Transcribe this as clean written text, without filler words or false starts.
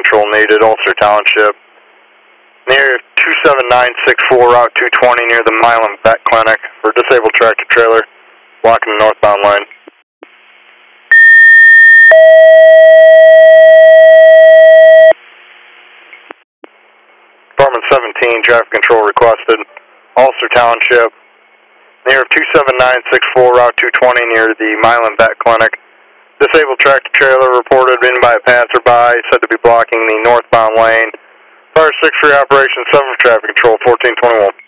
control needed, Ulster Township. Near 27964 Route 220 near the Milan Vet Clinic for disabled tractor trailer blocking the northbound lane. Department 17, traffic control requested, Ulster Township. Near 27964 Route 220 near the Milan Vet Clinic. Disabled tractor trailer reported in by a passerby, said to be blocking the northbound lane. Fire 6 for your operation, 7 for traffic control, 1421.